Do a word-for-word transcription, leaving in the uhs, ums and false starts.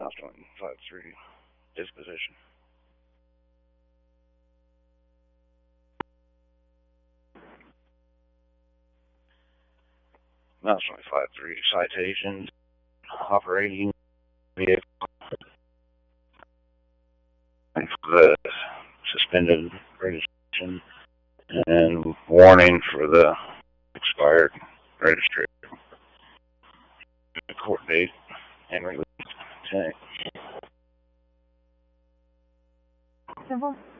Mouse twenty five three, disposition. Mouse twenty five three, citations, operating vehicle, for the suspended registration, and warning for the expired registration. Court date and release. Okay. Civil